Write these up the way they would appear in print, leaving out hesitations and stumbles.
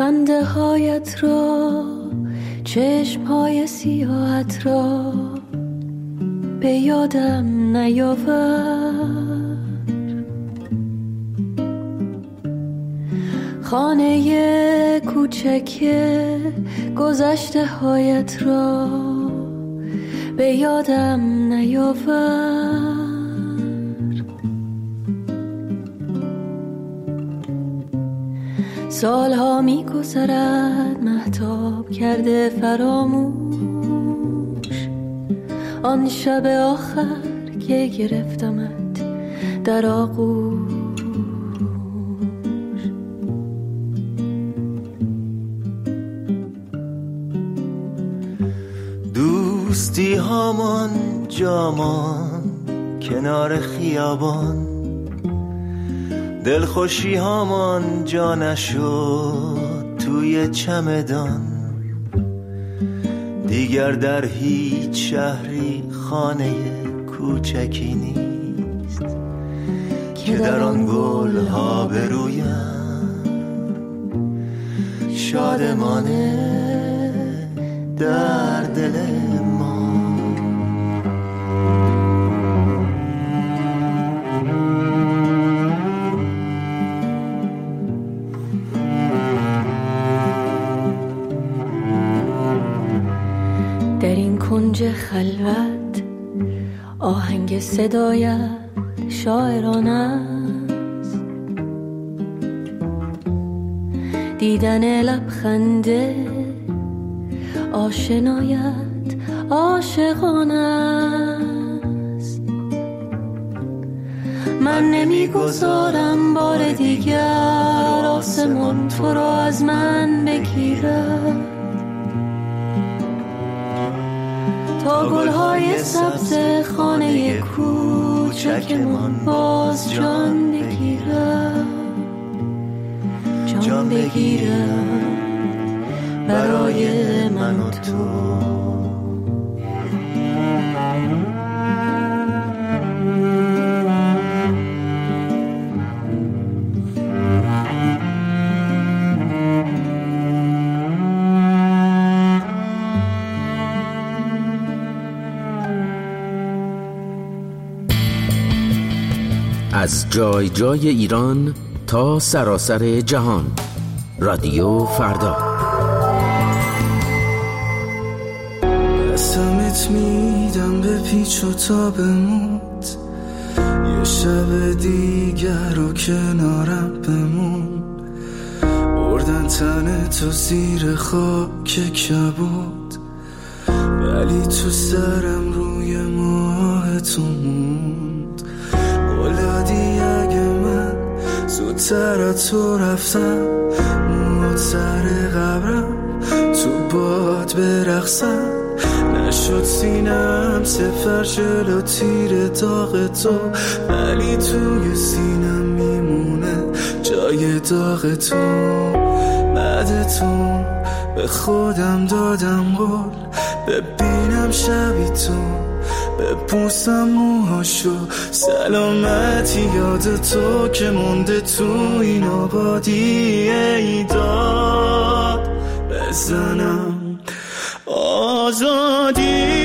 خنده هایت را، چشم های سیاهت را به یادم نیاور. خانه کوچک گذشته هایت را به یادم نیاور. سالها می گذرد مهتاب کرده فراموش آن شب آخر که گرفتمت در آغوش. دوستی هامان جامان کنار خیابان، دلخوشی هامان جا نشد توی چمدان. دیگر در هیچ شهری خانه کوچکی نیست که در آن گل ها برویم شادمانه در دل ما. در این کنج خلوت آهنگ صدایت شاعرانه است، دیدن لبخنده آشنایت عاشقانه است. من نمیگذارم بار دیگر آسمان تو را از من بگیرد، تا گلهای سبز خانه کوچکمان باز جان بگیرد، جان بگیرد برای من و تو. از جای جای ایران تا سراسر جهان، رادیو فردا. قسمت میدم به پیچ و تابمون، یه شب دیگر رو کنارم بمون. بردن تن تو زیر خاک کبود، ولی تو سرم روی ماه تو موند. بلادی اگه من زودتر از تو رفتم، موت سر قبرم تو باد برقصم. نشد سینم سفر جلو تیر داغ تو، ولی توی سینم میمونه جای داغ تو. بعد تو به خودم دادم قول، ببینم شبی تو، بپوسم موهاشو. سلامتی یاد تو که مونده تو این آبادی، ای داد بزنم آزادی.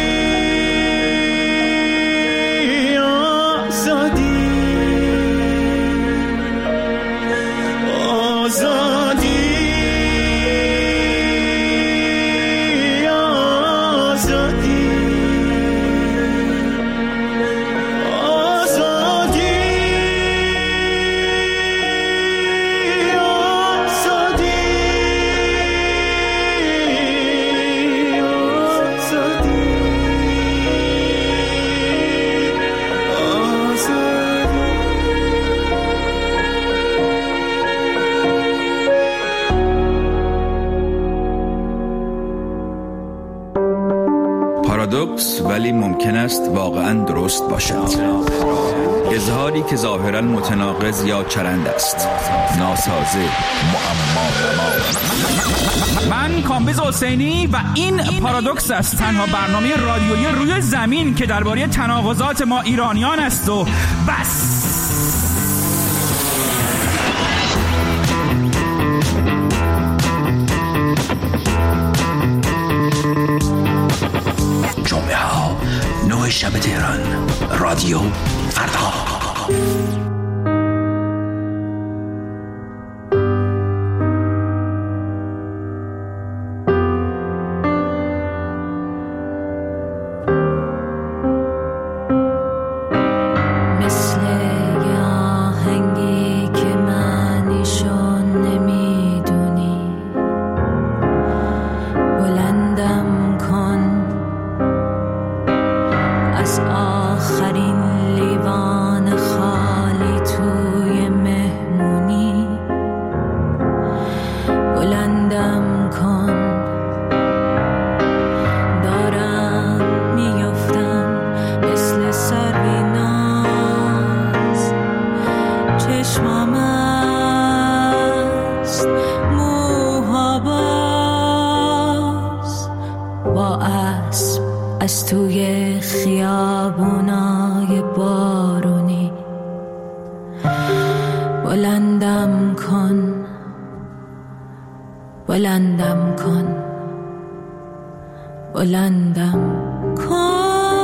پارادوکس ولی ممکن است واقعا درست باشد. اظهاری که ظاهرا متناقض یا چرند است، ناسازه، معما. من کامبیز حسینی و این پارادوکس است، تنها برنامه رادیویی روی زمین که درباره تناقضات ما ایرانیان است و بس. چشمام است موها باز با اسب از توی خیابونای بارونی بلندم کن بلندم کن بلندم کن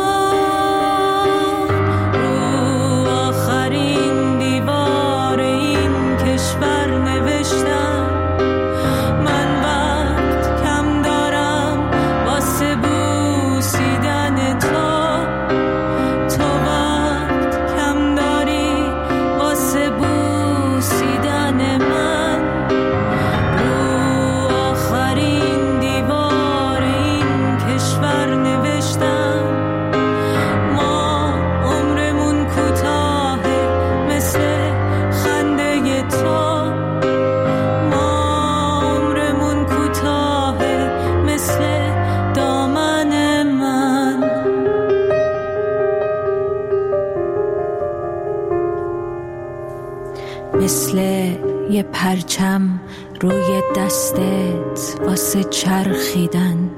مثل یه پرچم روی دستت واسه چرخیدن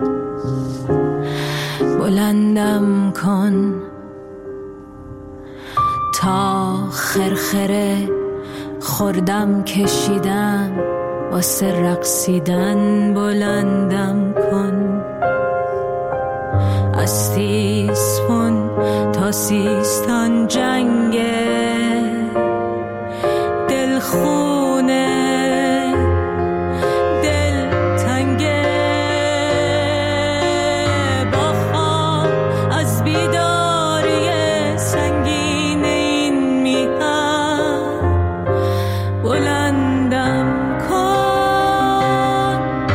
بلندم کن تا خرخره خوردم کشیدم واسه رقصیدن بلندم کن از تیسفون تا سیستان جنگه خونه دل تنگه با خواب از بیداری سنگین این میهن بلندم کن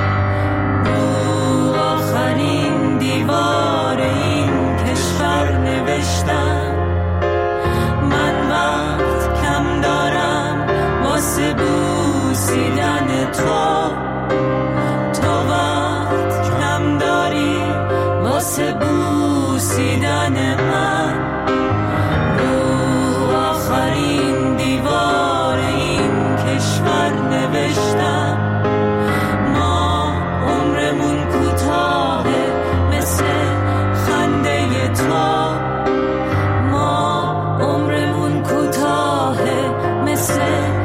رو آخرین دیوار این کشور نوشتم من وقت کم دارم واسه بوسیدن تو وقت کم داری واسه بوسیدن من رو آخرین دیوار این کشور نوشتم ما عمرمون کوتاهه مثل خنده تو ما عمرمون کوتاهه مثل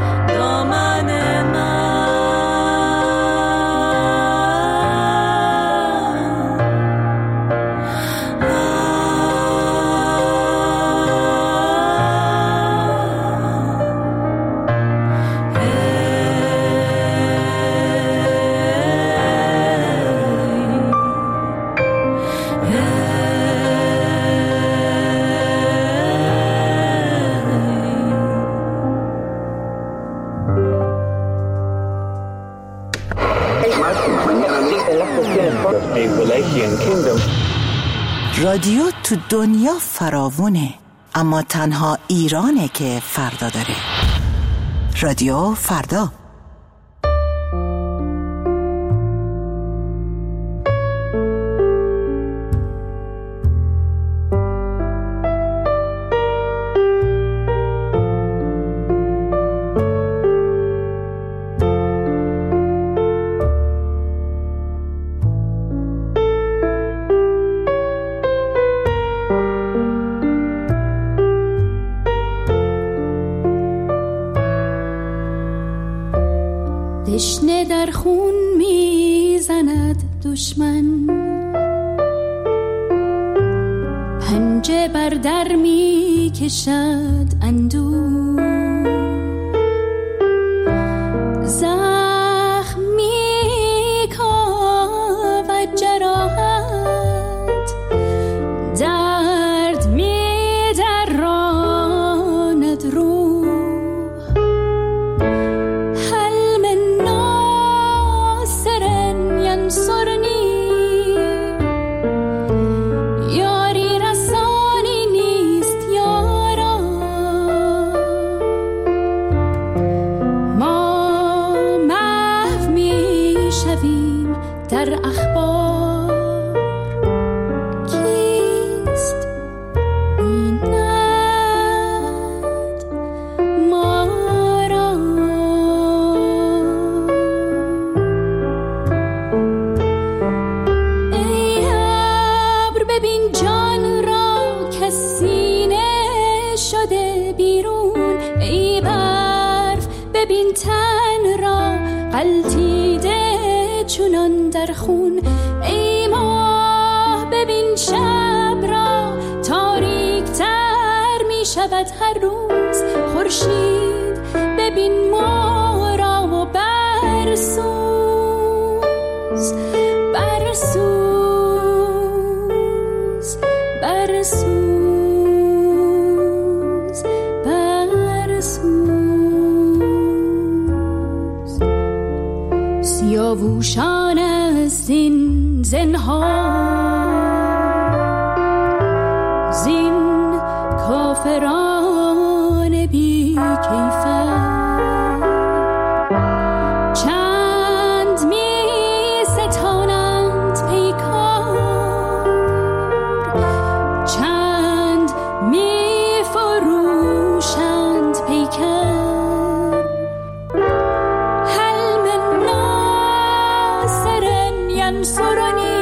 رادیو تو دنیا فراوونه، اما تنها ایرانه که فردا داره. رادیو فردا. تشنه در خون میزند دشمن، پنجه بر در میکشد اندوه، زخم میکاود جراحت، درد میدراند روح. در اخبار کیست بیند ما ببین تن را غلطیده چونان در خون. ای ماه ببین شب را تاریک تر می شود هر روز. خورشید ببین ما را و برسوز برسوز برسوز برسوز. سیاووشان از این زنهار، زین کافران بی کیفر، چند می ستانند پیکار، چند می فروشند پیکر. هل من ناصر ینصرنی،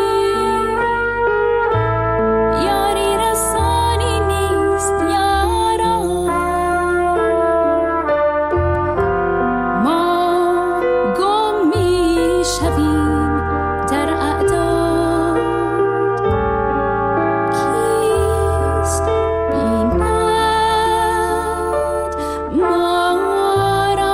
یاری رسانی نیست یارا. ما گم می شویم در اعداد، کیست بیند ما را.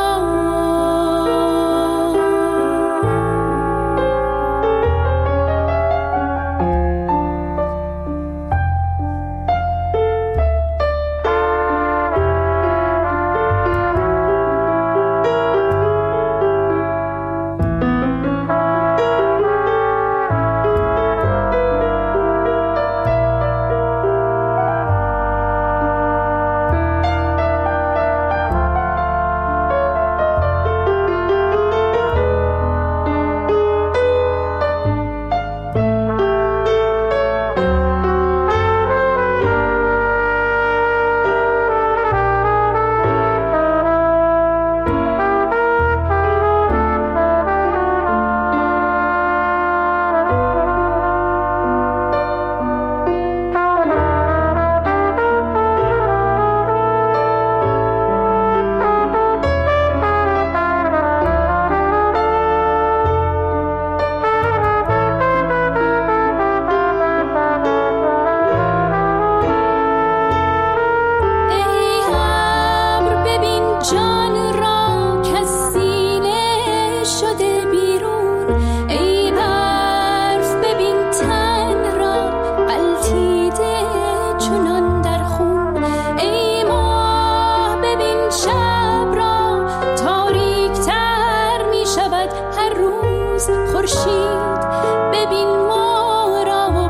خورشید ببین ما را و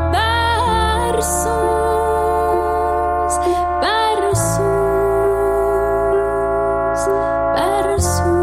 برسوز برسوز برسوز.